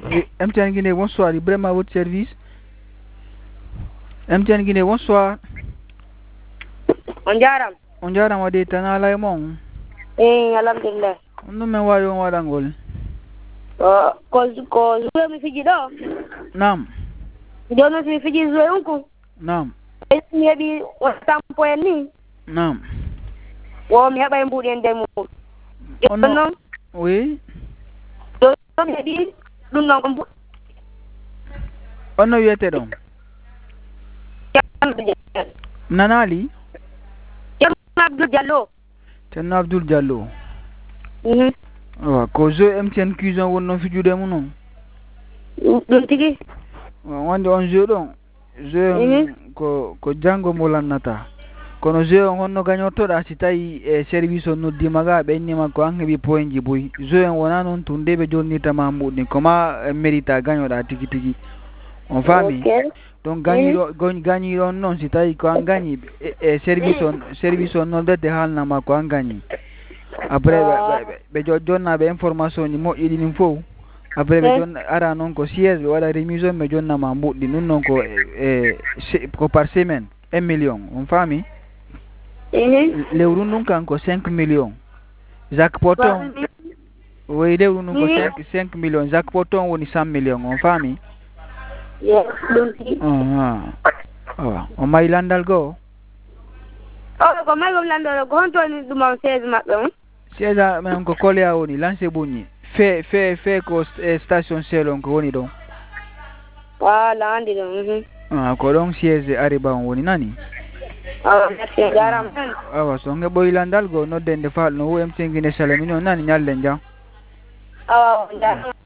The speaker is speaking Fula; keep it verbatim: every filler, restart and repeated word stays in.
Et M T N Guinée, bonsoir, Ibrahim à votre service. M T N Guinée, bonsoir. On jaram. On jaram wa de tanala e mon. Eh, alhamdulillah. On me wayo wadangol. Oh, ko ko zuwe mi fiji do. Nam. Jono mi fiji zuwe unku. Nam. Mi hebi watampo ni. Nam. Wo mi heba mbudi ndemu. Ono. Oui. Jono mi hebi dun non ko. Ono yete don. Nanali? Cerno Abdul Diallo. Cerno Abdul Diallo. Mhm. Wa ko zo M T N cuisine wonno fi jude mu non. Dum tigi. Wa wande on zo don. Zo ko ko jango molannata. Kono zo honno gagnoto da si tawi e service on noddi maga be nyima ko an hebi point ji boy. Zo en wona non tunde be jonni tama mudni koma merita gagno da tigi tigi. On fami. Okay. Donc gagni gon gagni non non si tawi ko an gagni e service on service on non de halna ma ko an gagni. Après be be jonna be information ni mo idi nin fo. Après be jonna ara non ko siège be wala remise be jonna ma muddi non non ko e ko par semaine un million. On fami. Mhm. Lewru nun kan ko cinq millions. Jacques Poton. Oui, lewru nun ko cinq cinq millions. Jacques Poton woni cent millions. On fami. Yes, dum tigi. Ah. Ah, o may landal go. Oh, ko may gom lando ko honto ni dum on seize mabbe. Sieza men ko kolea woni lance bunyi. Fe fe fe ko eh, station selon ko woni don. Ah, landi dum. Mhm. Ah, ko don sieze ariba on woni nani. Ah, merci jaram. Awa so nge boy landal go no dende fal no M T N Guinée salamino nani nyalle njam. Ah, jaram.